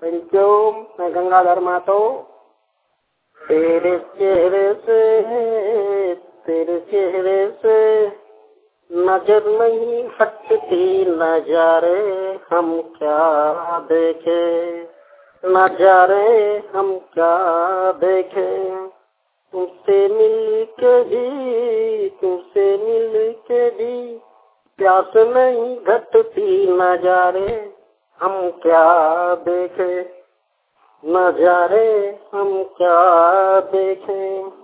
हरिओम। मैं गंगाधर मातो। तेरे चेहरे से नजर नहीं हटती, नजारे हम क्या देखे, नजारे हम क्या देखे। तुमसे मिल के भी प्यास नहीं घटती, नजारे हम क्या देखे, नजारे हम क्या देखें।